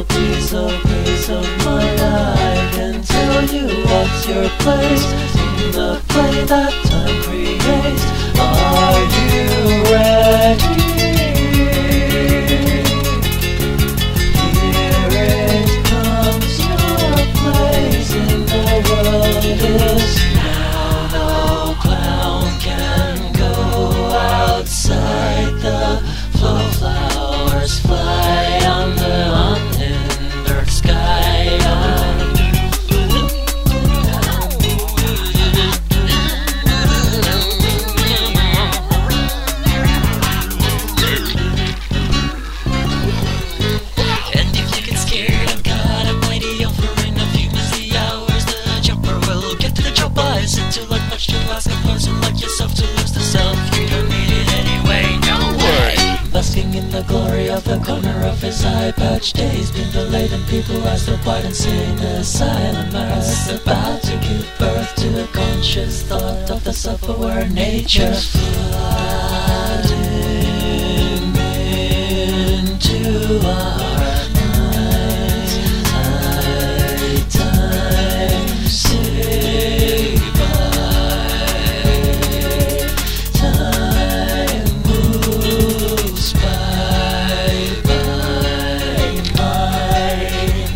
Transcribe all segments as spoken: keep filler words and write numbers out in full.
So please, oh please, oh mind, I can tell you what's your place in the play that time creates. Are you ready? Here it comes, your place in the world is now. No clown can go outside the flow. Flowers fly on the unhindered sky. And if you get scared, I've got a mighty offering of humans. The hours the jumper will get to the job. I said to like much to ask a person like yourself to lose the self. You don't need it anyway, no way. Basking in the glory of the corner of his eye patch. Days been delayed and people are still quiet and sitting asylum. Earth's about to give birth to a conscious thought of the self-aware nature flooding into our minds. High time, say bye. Time moves by, by mind.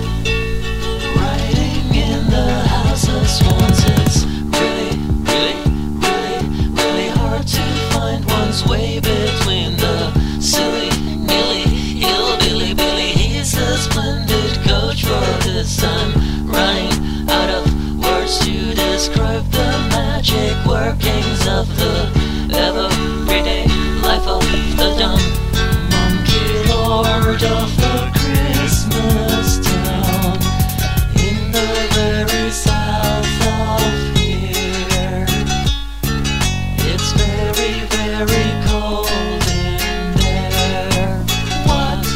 Riding in the house of swans is really, really, really, really hard to find one's way between the silly, nilly, hillbilly, Billy. He's a splendid coach for this. I'm running out of words to describe the magic workings of the everyday life of the dumb monkey lord of the Christmas town in the very south of here. It's very, very cold in there. What?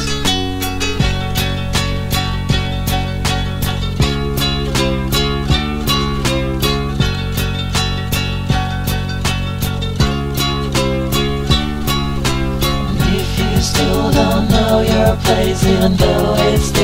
If you still don't know your place, even though it's